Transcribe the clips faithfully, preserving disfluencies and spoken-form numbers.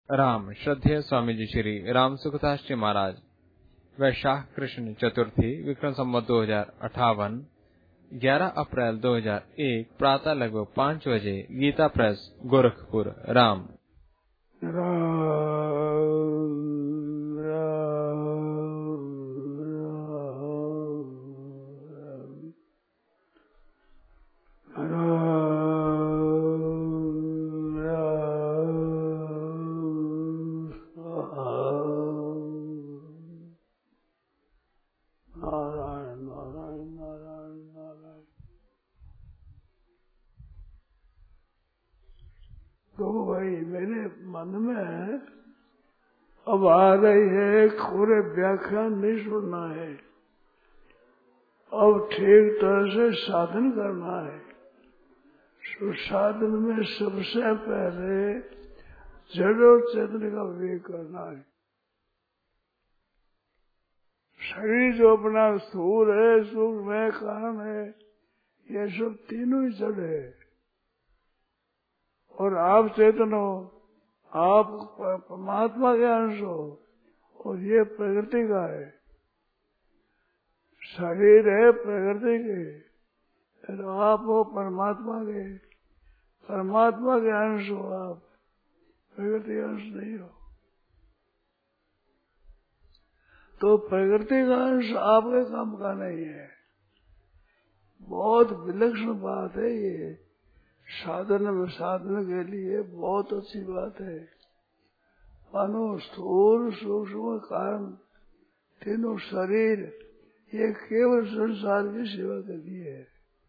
राम श्रद्धेय स्वामी जी श्री राम सुखदास जी महाराज वैशाख कृष्ण चतुर्थी विक्रम संवत दो हजार अठावन ग्यारह अप्रैल दो हजार एक प्रातः लगभग पाँच बजे गीता प्रेस गोरखपुर। राम तो भाई मेरे मन में अब आ रही है, पूरे व्याख्यान नहीं सुनना है, अब ठीक तरह से साधन करना है। तो साधन में सबसे पहले जड़ और चेतन का विवेक करना है। शरीर जो अपना स्थूल है, सूक्ष्म है, कारण है, ये सब तीनों ही जड़ है। और आप चेतन हो, आप परमात्मा के अंश हो, और ये प्रकृति का है। शरीर है प्रकृति के, और आप हो परमात्मा के। परमात्मा के अंश हो आप, प्रकृति अंश नहीं हो। तो प्रकृति का अंश आपके काम का नहीं है। बहुत विलक्षण बात है ये। साधन में साधन के लिए बहुत अच्छी बात है। मानो स्थूल सूक्ष्म कारण तीनों शरीर ये केवल संसार की सेवा के लिए है।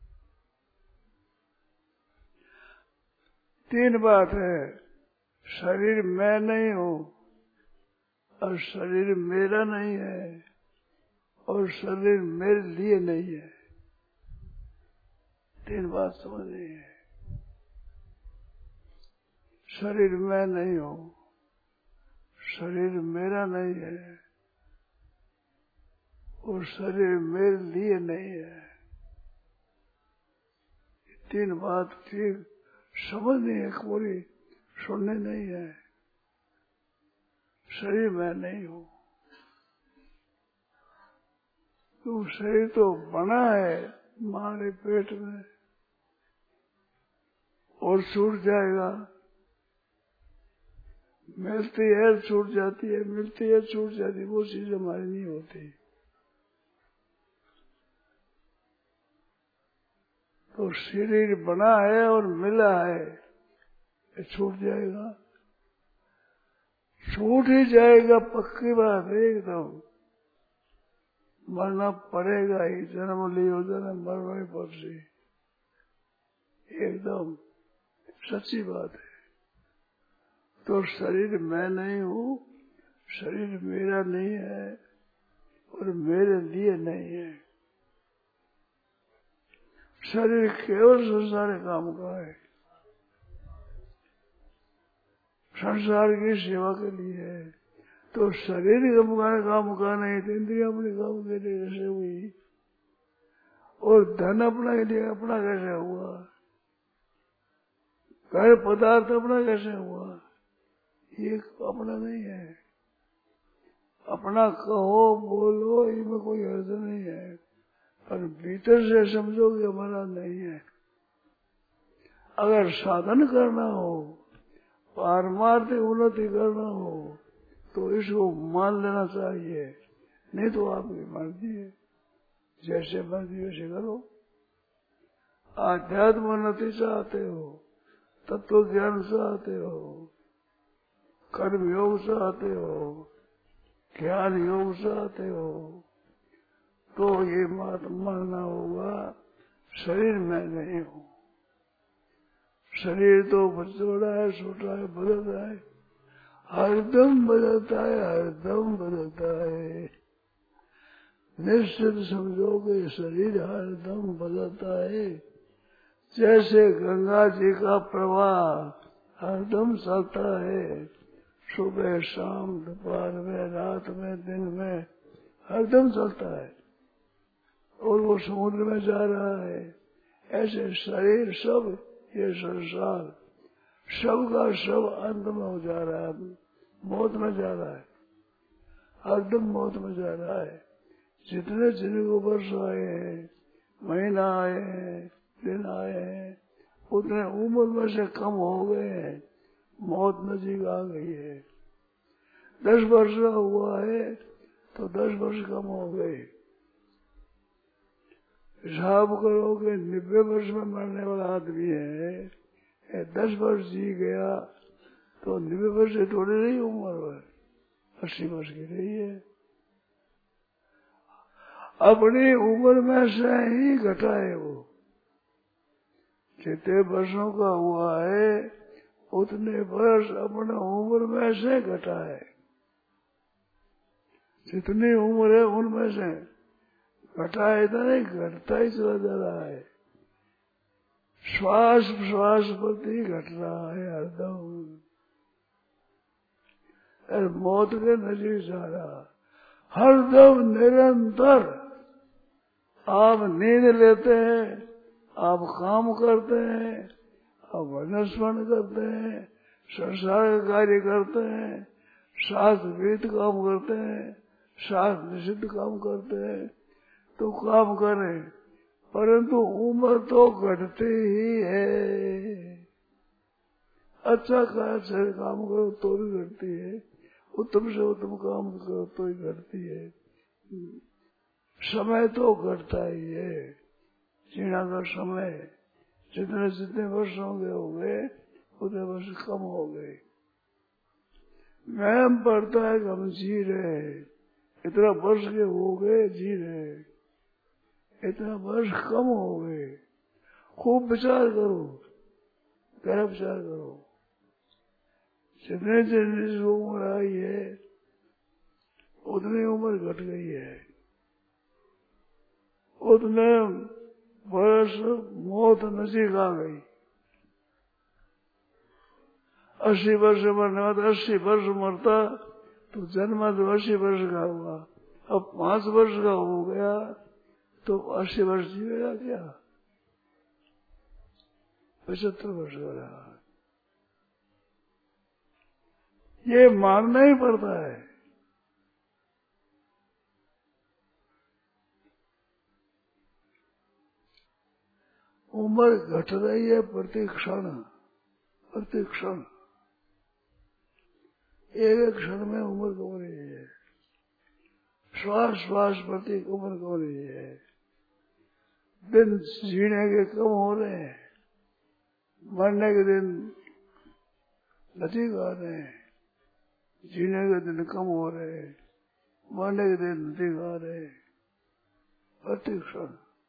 तीन बात है, शरीर मैं नहीं हूँ, और शरीर मेरा नहीं है, और शरीर मेरे लिए नहीं है। तीन बात समझनी है। शरीर मैं नहीं हूँ, शरीर मेरा नहीं है, और शरीर मेरे लिए नहीं है। तीन बात ठीक समझनी है, पूरी सुननी नहीं है। शरीर मैं नहीं हूँ। तो शरीर तो बना है हमारे पेट में, और छूट जाएगा। मिलती है छूट जाती है, मिलती है छूट जाती है, वो चीज हमारी नहीं होती। तो शरीर बना है और मिला है, ये छूट जाएगा, छूट ही जाएगा, पक्की बात है एकदम। मरना पड़ेगा ही, जन्म लियो जन्म मरना ही पड़सी, एकदम सच्ची बात है। तो शरीर मैं नहीं हूँ, शरीर मेरा नहीं है, और मेरे लिए नहीं है। शरीर केवल संसार काम का है, संसार की सेवा के लिए है। तो शरीर का काम का नहीं, तो इंद्रिया अपने काम के लिए कैसे हुई, और धन अपना के लिए अपना कैसे हुआ, कार्य पदार्थ अपना कैसे हुआ, ये अपना नहीं है। अपना कहो बोलो, इनमें कोई अर्थ नहीं है, पर भीतर से समझो कि हमारा नहीं है। अगर साधन करना हो, पारमार्थिक उन्नति करना हो, तो इसको मान लेना चाहिए। नहीं तो आपकी मर्जी है, जैसे मर्जी वैसे करो। आध्यात्म उन्नति चाहते हो, तत्व ज्ञान चाहते हो, कर्म योग चाहते हो, ज्ञान योग चाहते हो, तो ये बात मानना होगा, शरीर मैं नहीं हूँ। शरीर तो बड़ा है, छोटा है, बदलता है, हरदम बदलता है, हरदम बदलता है। निश्चित समझो कि शरीर हरदम बदलता है। जैसे गंगा जी का प्रवाह हरदम चलता है, सुबह शाम दोपहर में रात में दिन में हरदम चलता है, और वो समुद्र में जा रहा है। ऐसे शरीर सब, ये संसार सब का सब अंत में हो जा रहा है, मौत में जा रहा है, हरदम मौत में जा रहा है। जितने जिनको वर्ष आए हैं, महीना आए हैं, दिन आए हैं, उतने उम्र में से कम हो गए हैं, मौत नजीक आ गई है। दस वर्ष का हुआ है तो दस वर्ष कम हो गए। हिसाब करो कि नब्बे वर्ष में मरने वाला आदमी है, दस वर्ष जी गया तो नब्बे वर्ष से थोड़ी रही उम्र है, अस्सी वर्ष की रही है। अपनी उम्र में से ही घटा है वो। जितने वर्षों का हुआ है उतने वर्ष अपने उम्र में से घटा है। जितनी उम्र है उनमें से घटा है, तो नहीं घटता ही चला जा रहा है। श्वास श्वास प्रति घट रहा है हरदम, मौत के नजीक जा रहा हरदम निरंतर। आप नींद लेते हैं, आप काम करते हैं, आप वनस्पन करते हैं, संसार का कार्य करते हैं, शास्त्र विहित काम करते हैं, शास्त्र निषिद्ध काम करते हैं, तो काम करें, परंतु उम्र तो घटती ही है। अच्छा अच्छा काम करो तो भी घटती है, उत्तम से उत्तम काम करो तो ही घटती है। समय तो घटता ही है। जीना का समय जितने जितने वर्ष होंगे हो गए उतने वर्ष कम हो गए। वहम पड़ता है कि हम जी रहे हैं, इतना वर्ष के हो गए जी रहे हैं, इतना वर्ष कम हो गए। खूब विचार करो, गहरा विचार करो। जितने जितनी उम्र आई है उतनी उम्र घट गई है, उतने वर्ष मौत नजीक आ गई। अस्सी वर्ष मरने वाला अस्सी वर्ष मरता तो जन्मा तो अस्सी वर्ष का हुआ, अब पांच वर्ष का हो गया तो अस्सी वर्ष जीवेगा क्या? पचहत्तर वर्ष का रहा। ये मानना ही पड़ता है। उम्र घट रही है प्रति क्षण, प्रति क्षण, एक एक क्षण में उम्र कम रही है। श्वास श्वास प्रति उम्र कम रही है। दिन जीने के कम हो रहे हैं, मरने के दिन नजीक आ रहे हैं। जीने के दिन कम हो रहे हैं, मरने के दिन नजीक आ रहे हैं। प्रति क्षण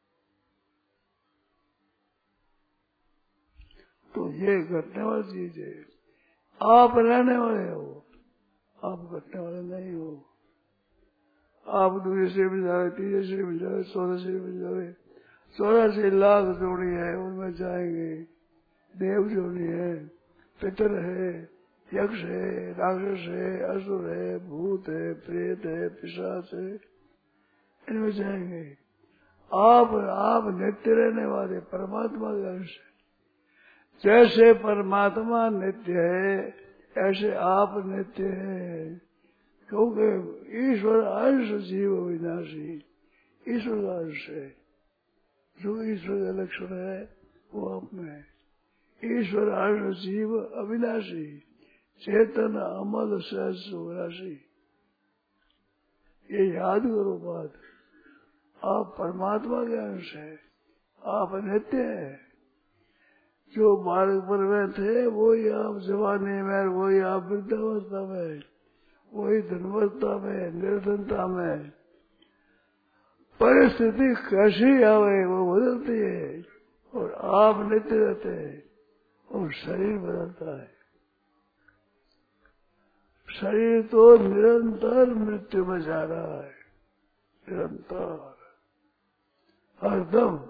तो ये घटने वाली चीज है। आप रहने वाले हो, आप घटने वाले नहीं हो। आप दूसरे से भी जाए, तीसरे से भी जाए, चौदह से भी जाए, चौरासी लाख जोड़ी है उनमें जाएंगे। देव जोड़ी है, पितर है, यक्ष है, राक्षस है, असुर है, भूत है, प्रेत है, पिशाच है, इनमें जाएंगे। आप आप नित्य रहने वाले परमात्मा के अंश है। जैसे परमात्मा नित्य है ऐसे आप नित्य है, क्योंकि ईश्वर अंश जीव विनाशी, ईश्वर का अंश है। जो ईश्वर का लक्षण है वो आप में है। ईश्वर अंश जीव अविनाशी, चेतन अमल सहज विनाशी। ये याद करो बात। आप परमात्मा के अंश है, आप नित्य है। जो बालक पर में थे वही आप जवानी में, वही आप वृद्धावस्था में, वही धनवस्था में, निर्धनता में। परिस्थिति कैसी आवे वो बदलती है और आप नित्य रहते हैं और शरीर बदलता है। शरीर तो निरंतर मृत्यु में जा रहा है, निरंतर हरदम।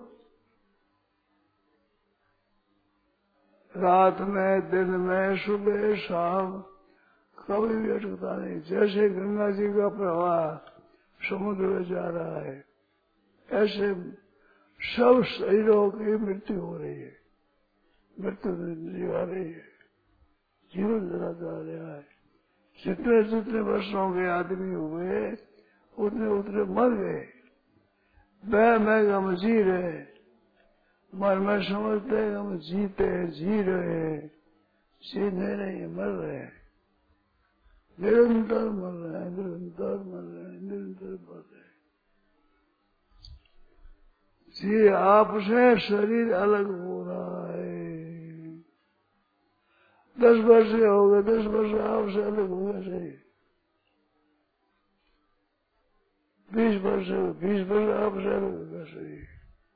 रात में, दिन में, सुबह शाम कभी भी अटकता नहीं। जैसे गंगा जी का प्रवाह समुद्र में जा रहा है, ऐसे सब शरीरों की मृत्यु हो रही है, मृत्यु जी आ रही है, जीवन जरा जा रहा है। जितने जितने वर्षों के आदमी हुए उतने उतने मर गए। वह मैं हम जी रहे, मन में समझते हैं हम जीते हैं, जी रहे हैं, जीने नहीं मर रहे हैं, निरंतर मर रहे हैं, निरंतर मर रहे हैं, निरंतर मर रहे हैं। जी आपसे शरीर अलग हो रहा है। दस वर्ष हो गए, दस वर्ष आपसे अलग हो गया शरीर। बीस वर्ष बीस वर्ष आपसे अलग हो गया शरीर।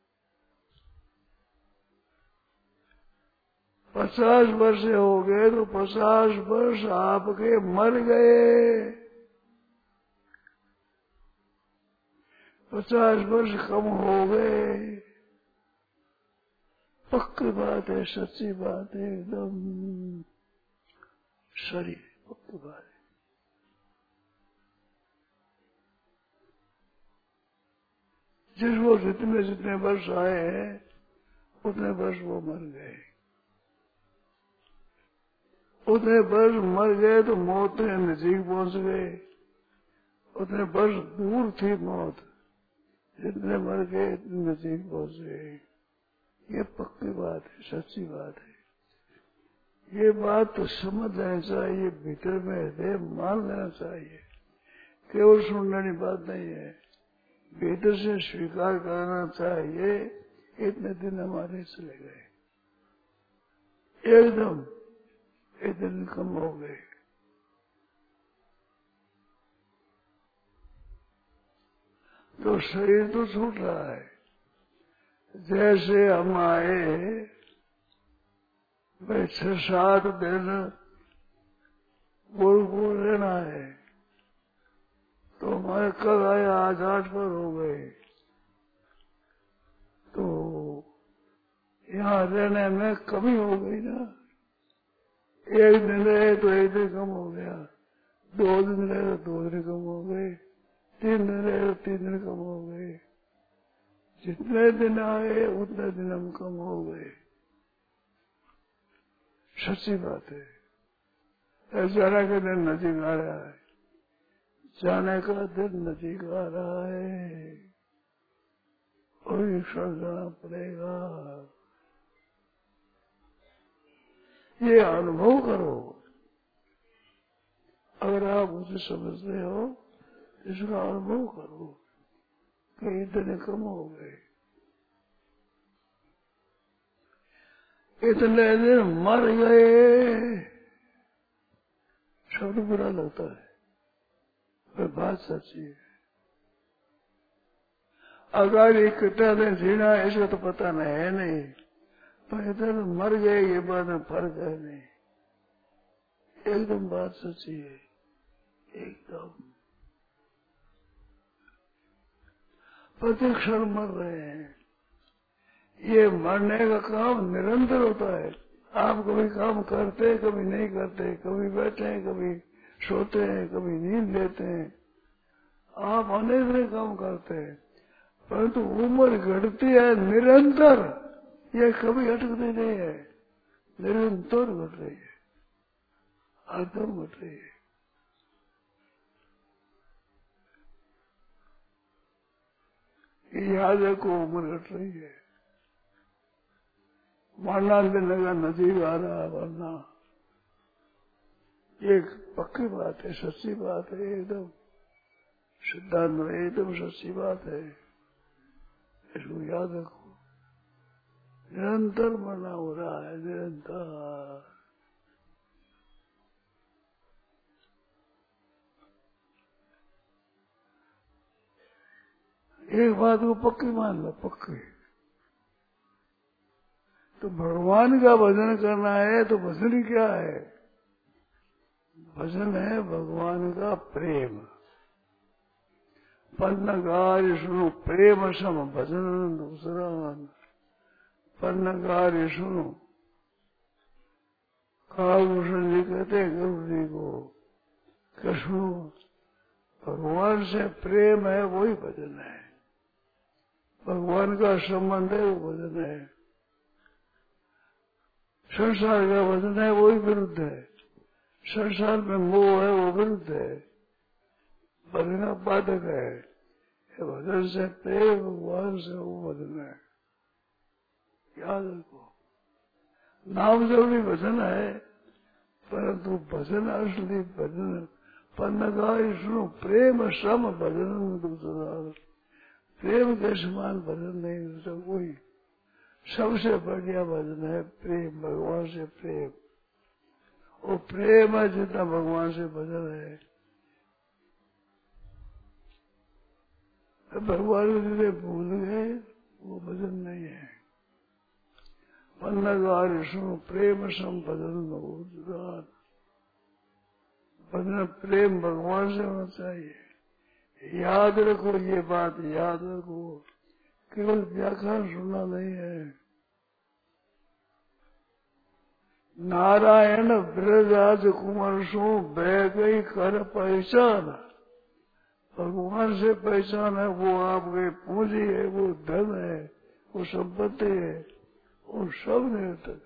पचास वर्ष हो गए तो पचास वर्ष आपके मर गए। पचास वर्ष कम हो गए। पक्की बात है, सच्ची बात है, एकदम शरीर पक्की बात है। जिसको जितने जितने वर्ष आए हैं उतने वर्ष वो मर गए। उतने वर्ष मर गए तो मौत के नजीक पहुंच गए। उतने वर्ष दूर थी मौत, जितने मर गए इतने नजीक पहुंच गए। ये पक्की बात है, सच्ची बात है। ये बात तो समझ लेना चाहिए, भीतर में हृदय मान लेना चाहिए। केवल सुनने की बात नहीं है, भीतर से स्वीकार करना चाहिए। इतने दिन हमारे चले गए, एकदम इतने दिन कम हो गए। तो शरीर तो छूट रहा है। जैसे हम आए भाई छह सात दिन गोरखपुर रहना है, तो हमारे कल आए आज आठ पर हो गए। तो यहाँ रहने में कमी हो गई ना। एक दिन रहे तो एक दिन कम हो गया, दो दिन रहे तो दो दिन कम हो गए, तीन दिन रहे तो तीन दिन कम हो गए। जितने दिन आए उतने दिन हम कम हो गए। सच्ची बात है। जाने का दिन नजीक आ रहा है, जाने का दिन नजीक आ रहा है और ये क्षण जाना पड़ेगा। ये अनुभव करो। अगर आप उसे समझते हो, इसका अनुभव करो कि इतने कम हो गए, इतने दिन मर गए। शब्द बुरा लगता है पर बात सच्ची है। अगर ये कितना दिन जीना है इसका तो पता नहीं है, नहीं, पर इतने मर गए ये बात में फर्क है नहीं। एकदम बात सच्ची है, एकदम प्रत्येक क्षण मर रहे हैं। ये मरने का काम निरंतर होता है। आप कभी काम करते, कभी नहीं करते, कभी बैठे हैं, कभी सोते हैं, कभी नींद लेते हैं। आप अनेक अनेक काम करते हैं, परंतु उम्र घटती है निरंतर। ये कभी अटकती नहीं है, निरंतर घट रही है, एकदम घट रही है। याद है को उम्र घट रही है। मरना देने का नजीक आ रहा है, वरना एक पक्की बात है, सच्ची बात है, एकदम सिद्धांत में एकदम सच्ची बात है। इसको याद रखो। निरंतर मरना हो रहा है, निरंतर। एक बात को पक्की मान लो, पक्की। तो भगवान का भजन करना है तो भजन क्या है? भजन है भगवान का प्रेम। पन्नगार सुनो प्रेम सम भजन दूसरा। पन्नगार सुनो कालभूषण जी कहते गुरु जी को, कृष्ण भगवान से प्रेम है वही भजन है। भगवान का संबंध है वो भजन है। संसार का भजन है वही विरुद्ध है। संसार में मोह है वो विरुद्ध है, भजन का बाधक है। भजन से प्रेम भगवान से वो भजन है, याद रखो। नाम जरूरी भजन है, परंतु भजन असली भजन पन्नगाई सुनो प्रेम सम भजन दूसरा, प्रेम के समान भजन नहीं दूसरा कोई। सबसे बढ़िया भजन है प्रेम, भगवान से प्रेम। वो प्रेम है जितना भगवान से भजन है। भगवान को जिसे भूल गए वो भजन नहीं है। पन्नगार सुनो प्रेम सम भजन दूसरा, भजन प्रेम भगवान से होना चाहिए। याद रखो, ये बात याद रखो, केवल व्याख्यान सुनना नहीं है। नारायण ब्रजराज कुमार सो बह गई कर पहचान, भगवान से पहचान है। वो आपके पूंजी है, वो धन है, वो संपत्ति है, वो सब निरर्थक है।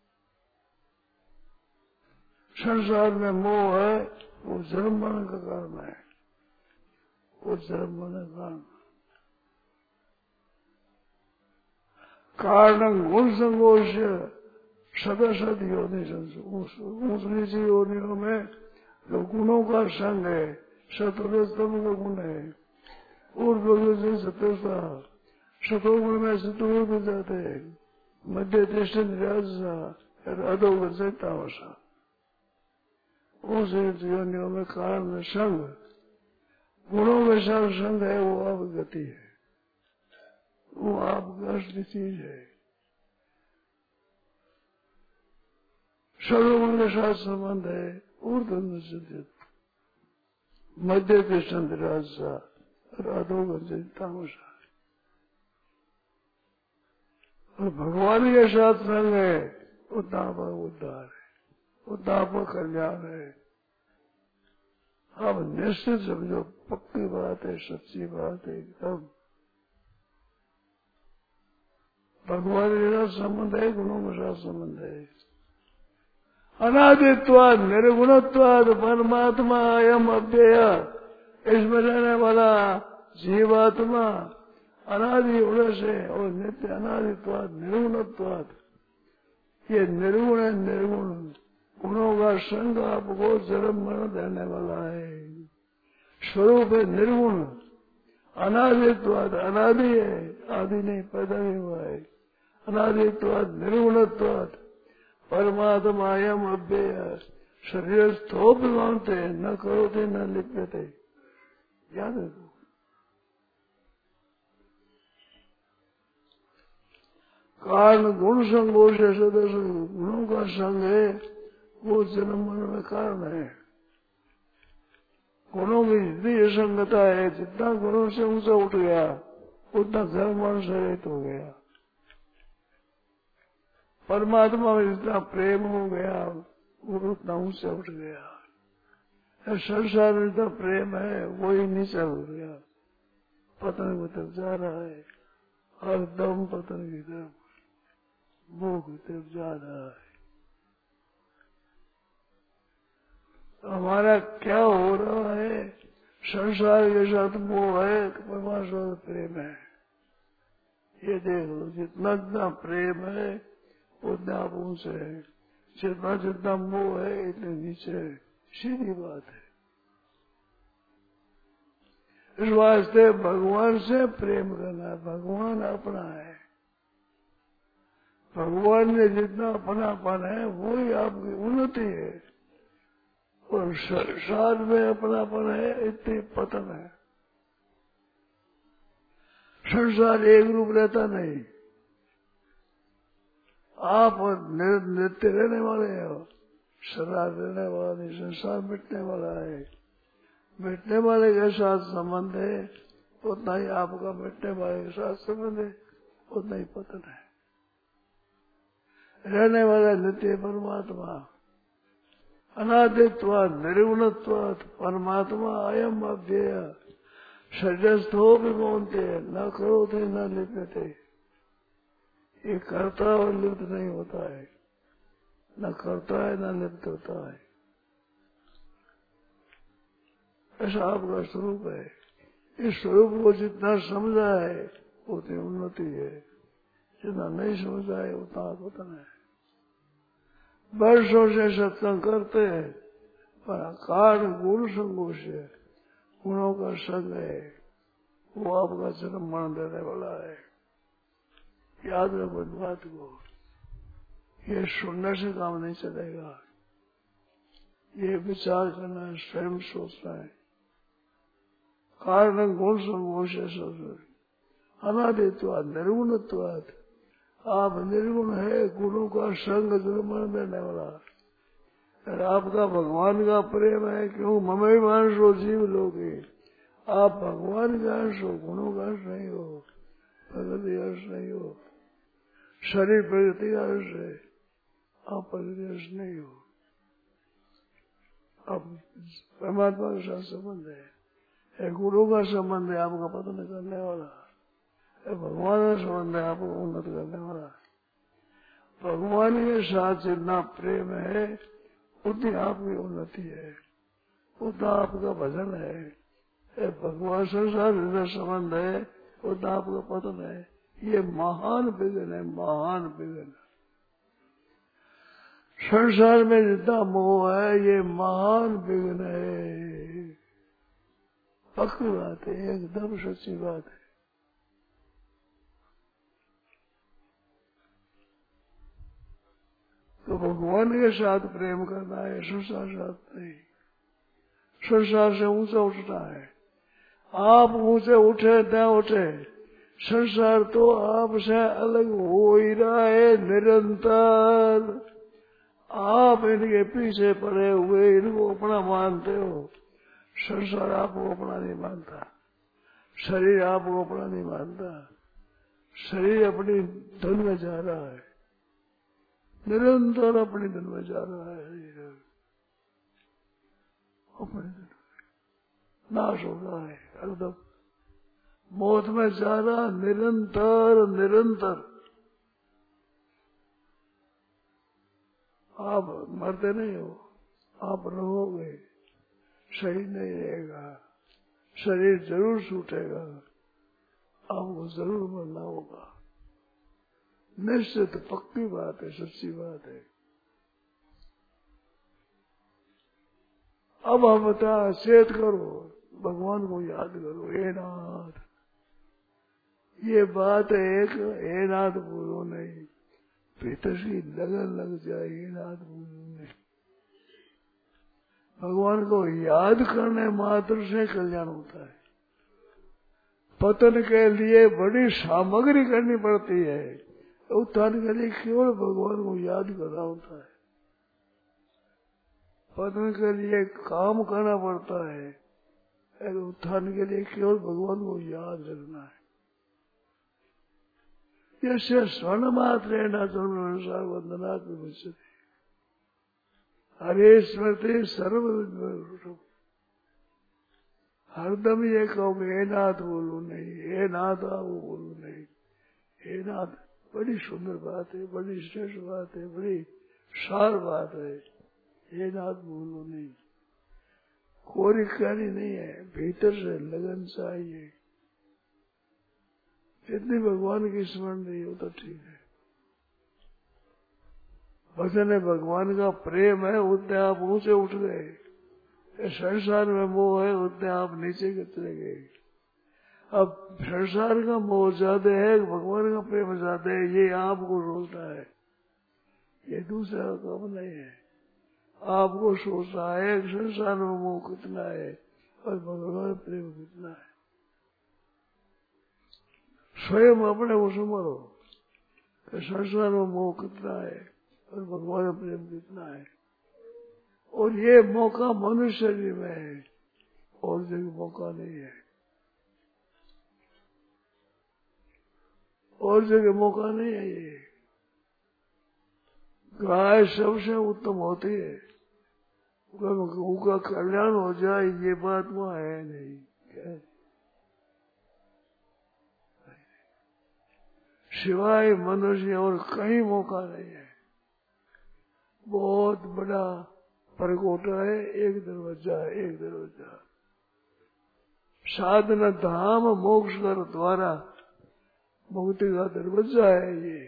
संसार में मोह है, वो जन्म मरण का कारण है, वो जन्म मरण का कारण। कारण गुण संघोष सदा सद योनि ऊंच नीची योनियों में जो गुणों का संग है, सतोरस्तम का गुण है, ऊर्ध्व सतोषा, सतोगुण में सतोगुण भी जाते हैं, मध्य दृष्ट निराशा, अधोगुण से तामसा। उस योनियों में कारण में संग, गुणों में सब संग है, वो आप गति है, वो आपकी असली चीज है। सर्वगुण के साथ संबंध है, ऊर्ध्व से मध्य दृष्ट निराशा और अधोगुण से तामसा। और भगवान के साथ संग है, उतना पर उद्धार है, उतना पर कल्याण है। अब निश्चित समझो, पक्की बात है, सच्ची बात है एकदम। भगवान के साथ संबंध है, गुणों के साथ संबंध है। अनादित्वाद निर्गुणत्वाद परमात्मा अयम अव्यय, इसमें रहने वाला जीवात्मा अनादि गुण से और नित्य अनादित्वाद निर्गुणत्वाद, ये निर्गुण है, निर्गुण गुणों का संग आपको जन्म मरण देने वाला है। स्वरूप है निर्गुण, अनादित्वाद अनादि है, आदि नहीं पैदा नहीं हुआ है। अनादित्वाद निर्गुणत्वाद परमात्मा अयम अव्यय, शरीर स्थोप मानते न करोते न लिप्यते, याद रखो। कारण गुण संगोष सदस्य गुणों का संग है, वो जन्म मरण में कारण है। गुणों की जितनी संगता है, जितना गुणों से ऊंचा उठ गया उतना जन्म मरण से रहित हो गया। परमात्मा में जितना प्रेम हो गया वो उतना ऊंचा उठ गया। संसार में जितना प्रेम है वो ही नीचा हो गया, पतन की तरफ जा रहा है, हर दम पतन की तरफ, मोह की तरफ जा रहा है। हमारा क्या हो रहा है? संसार के साथ मोह है, परमात्मा से प्रेम है। ये देख लो, जितना जितना प्रेम है उतना आप ऊंचे है, जितना जितना मोह है इतने नीचे है। सीधी बात है। इस वास्ते भगवान से प्रेम करना, भगवान अपना है। भगवान ने जितना अपनापन है वो ही आपकी उन्नति है, और संसार में अपनापन है इतनी पतन है। संसार एक रूप रहता नहीं, आप नित्य रहने वाले हो, सदा रहने वाला नहीं। संसार मिटने वाला है, मिटने वाले के साथ संबंध है उतना ही आपका मिटने वाले के साथ संबंध है, उतना ही पतन है। रहने वाला नित्य परमात्मा, अनादित्वाद निर्गुणत्वाद परमात्मा अयम अव्यय, सजस्थो विमोनते न करो थे न लिप्यते। ये करता और लिप्त नहीं होता है, न करता है न लिप्त होता है। ऐसा आपका स्वरूप है। इस स्वरूप को जितना समझा है उतनी उन्नति है, जितना नहीं समझा है उतना पतन है। वर्षों से सत्संग करते हैं पर कारण गुण संगों से गुणों का संग है, वो आपका जन्म मरण देने वाला है। याद रखो इस बात को, ये सुनने से काम नहीं चलेगा, ये विचार करना है, स्वयं सोचना है। कारण गुण संगों से सोच अनादित्वाद निर्गुणत्वाद, आप निर्गुण है, गुणों का संग जन्म देने वाला। और आपका भगवान का प्रेम है, क्यों ममई मानसो जीव लोगे, आप भगवान का अंश हो, गुणों का अंश नहीं हो, प्रकृति अंश नहीं हो। शरीर प्रकृति का अंश है, आप प्रकृति अंश नहीं हो। अब परमात्मा के साथ संबंध है, गुरु का संबंध है, आपका पतन करने वाला, भगवान का संबंध है, आपको उन्नत करने वाला। भगवान के साथ जितना प्रेम है उतनी आपकी उन्नति है, उतना आपका भजन है। भगवान संसार जितना संबंध है उतना आपका पतन है। ये महान विघ्न है, महान विघ्न। संसार में जितना मोह है ये महान विघ्न है। पक्की बात है, एकदम सच्ची बात है। तो भगवान के साथ प्रेम करना है, संसार साथ नहीं। संसार से ऊंचा उठना है। आप ऊंचे उठे न उठे, संसार तो आपसे अलग हो ही रहा है निरंतर। आप इनके पीछे पड़े हुए इनको अपना मानते हो, संसार आपको अपना नहीं मानता, शरीर आपको अपना नहीं मानता। शरीर अपनी धन में जा रहा है, निरंतर अपनी धन में जा रहा है, अपने धन में नाश हो रहा है, एकदम मौत में जा रहा, निरंतर निरंतर। आप मरते नहीं हो, आप रहोगे, शरीर नहीं रहेगा, शरीर जरूर छूटेगा, आपको जरूर मरना होगा। निश्चित पक्की बात है, सच्ची बात है। अब हम बता चेत करो, भगवान को याद करो, हे नाथ। ये बात है एक, हे नाथ बोलो नहीं, भीतर की लगन लग जाए, हे नाथ बोलो नहीं। भगवान को याद करने मात्र से कल्याण होता है। पतन के लिए बड़ी सामग्री करनी पड़ती है, उत्थान के लिए केवल भगवान को याद करना होता है। पतन के लिए काम करना पड़ता है, उत्थान के लिए केवल भगवान को याद रखना है। यस्य स्वर्ण मात्र न संसार वंदनात् विमुच्यते, हरे स्मृति सर्व। हरदम ये कहो हे नाथ बोलो नहीं, हे नाथ आओ बोलो नहीं। हे नाथ बड़ी सुंदर बात है, बड़ी श्रेष्ठ बात है, बड़ी सार बात है। हे नाथ बोलो नहीं, कोरी कहनी नहीं है, भीतर से लगन चाहिए। जितनी भगवान की स्मरण नहीं हो तो ठीक है। भजन है, भगवान का प्रेम है, उतने आप ऊंचे उठ गए। संसार में मोह है, उतने आप नीचे के चले गए। अब संसार का मोह ज्यादा है, भगवान का प्रेम ज्यादा है, ये आपको सोचना है, ये दूसरा काम नहीं है। आपको सोचना है संसार में मोह कितना है और भगवान प्रेम कितना है। स्वयं अपने को समझो कि संसार में मोह कितना है और भगवान प्रेम कितना है। और ये मौका मनुष्य जी में है, और जगह मौका नहीं है, और जगह मौका नहीं है। ये गाय सबसे उत्तम होती है, उनका कल्याण हो जाए ये बात वहां है नहीं। क्या सिवाय मनुष्य और कहीं मौका नहीं है। बहुत बड़ा परकोटा है, एक दरवाजा है, एक दरवाजा। साधन धाम मोक्ष कर द्वारा मुक्ति का दरवाजा है ये।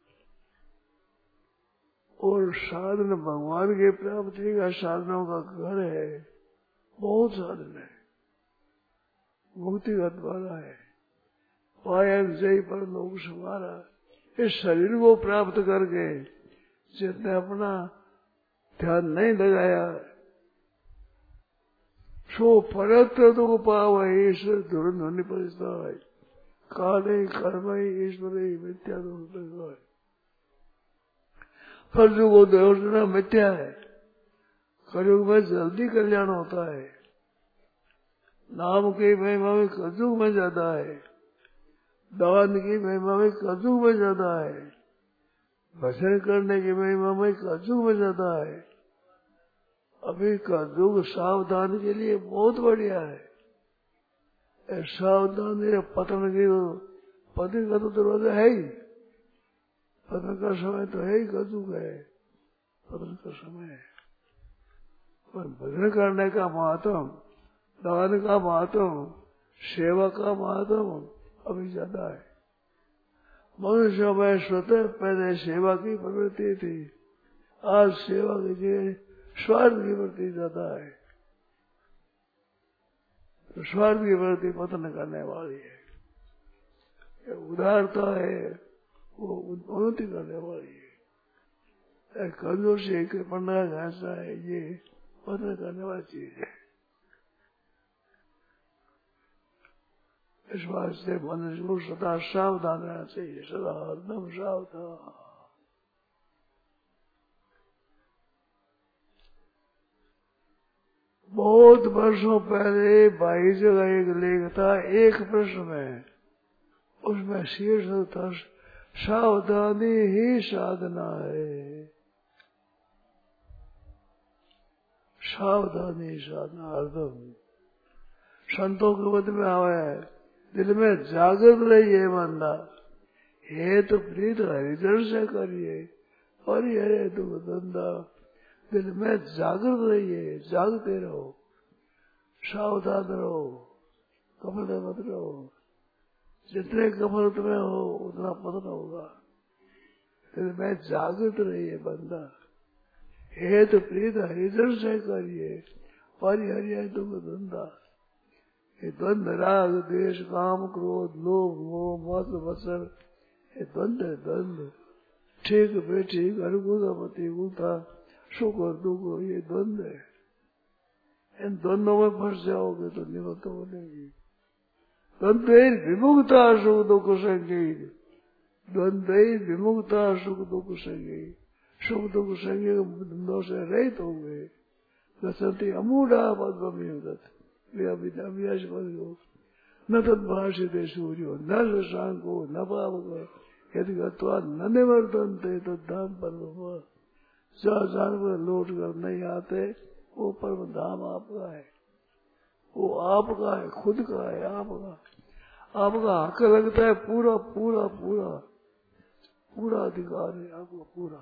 और साधन भगवान के प्राप्ति का साधनों का घर है, बहुत साधन है, मुक्ति का द्वारा है। पायन जय पर लोग समारा, इस शरीर को प्राप्त करके जिसने अपना ध्यान नहीं लगाया, सो परत तो पाव ईश्वर धुरन परिस्ता है, काले कर्म ईश्वर मिथ्या तो है। फर्जों को दोषना मिथ्या है, कलयुग में जल्दी कल्याण होता है। नाम की महिमा में कलयुग में ज्यादा है, दान की महिमा में कलयुग में ज्यादा है, भजन करने की महिमा में कलयुग में ज्यादा है। अभी कलयुग सावधान के लिए बहुत बढ़िया है। सावधान पतन की पतन का तो दरवाजा है ही, पतन का समय तो है ही, कलयुग है पतन का समय है। पर भजन करने का महत्व, दान का महत्व, सेवा का महत्व अभी ज्यादा है। मनुष्य में स्वतः पहले सेवा की प्रवृत्ति थी, आज सेवा की जगह स्वार्थ की प्रवृत्ति ज्यादा है। तो स्वार्थ की प्रवृत्ति पतन करने वाली है, उदारता है वो उन्नति करने वाली है। कंजूसी कृपणा घासा है, ये पतन करने वाली चीज है। इस बात से मनुष्य को सदा सावधान रहना चाहिए, सदा हरदम सावधान। बहुत वर्षों पहले भाई जगह एक लेख था, एक प्रश्न में, उसमें शीर्षक था सावधानी ही साधना है। सावधानी साधना हरदम संतों के मत में आवा है, दिल में जागृत रहिए बंदा, हे तो प्रीत हरिजन से करिए, हरि हरे तुम धंधा। दिल में जागृत रहिए, जागते रहो, सावधान रहो, कपट मत रहो। जितने कपट में हो उतना पतन होगा। दिल में जागृत रहिए बंदा, हे तो प्रीत हरिजन से करिए, हरि हरि हरे तुम धंधा। ये द्वंद राग द्वेष काम क्रोध लोभ मोह मत वसन, ये द्वंद है द्वंद। ठीक बेठीक अनुकूलता उठा सुख और दुख, ये द्वंद है। इन द्वंद्वों में फंस जाओगे तो निवृत्त बनेगी। द्वंद्व विमुक्ता सुख दुख संगी, द्वंद्व विमुक्ता सुख दुख संगी। सुख दुख संगी द्वंद्वों से रहित होंगे। दसंती अमूढ़ा पद्म अभ्यास करो, न तद्भाषिते सूर्यो न शशांको न पावक, यदि गत्वा न निवर्तन्ते तद्धाम परम। जहाँ जानवर लौट कर नहीं आते, वो परम धाम आपका है, वो आपका है, खुद का है, आपका। आपका हक लगता है पूरा पूरा पूरा पूरा अधिकार है आपको पूरा।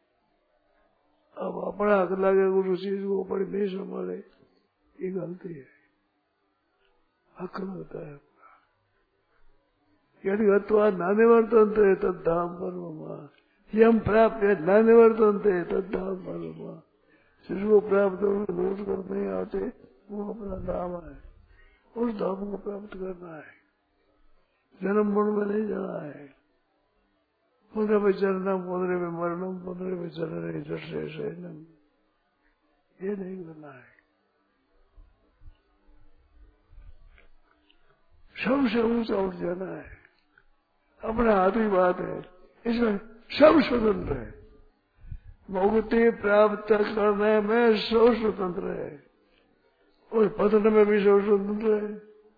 अब अपना हक लगे उस चीज को बड़ी नहीं संभाले, ये गलती है। हक लगता है यदि अथवा न निवर्तन्ते तद्धाम परम, यम प्राप्त न निवर्तन्ते तद्धाम परम। जिसको प्राप्त लौट कर नहीं आते, वो अपना धाम है, उस धाम को प्राप्त करना है। जन्म मरण में नहीं जाना है। पुनः में जन्म पुनः में मरणम पुनः में जनने जैसे शयनम, ये नहीं करना है। सबसे ऊंचा उठ जाना है, अपना हाथ ही बात है, इसमें सब स्वतंत्र है। मुक्ति प्राप्त करने में सब स्वतंत्र है, और पतन में भी सब स्वतंत्र है।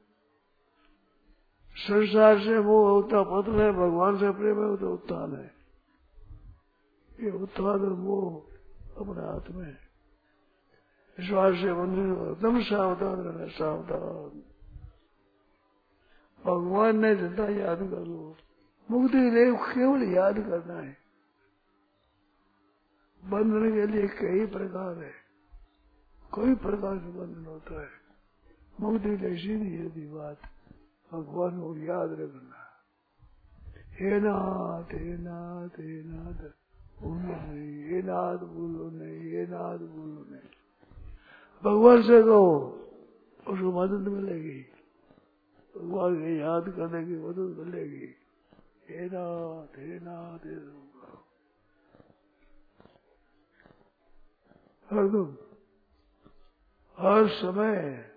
संसार से मोह होता पतन है, भगवान से प्रेम है तो उत्थान है। ये उत्थान और मोह अपने हाथ में है। विश्वास से बंधु एकदम सावधान रहना, सावधान। भगवान ने जितना याद कर लो, मुक्ति के लिए केवल याद करना है। बंधन के लिए कई प्रकार है, कोई प्रकार से बंधन होता है। मुक्ति ऐसी नहीं होती बात, भगवान को याद रखना। हे नाथ हे नाथ हे नाथ बोलो नहीं, हे नाथ बोलो नहीं, हे नाथ बोलो नहीं। भगवान से कहो, उसको मदद मिलेगी, भगवान के याद करने की मदद मिलेगी। हे नाथ हे नाथ हे हरदम हर समय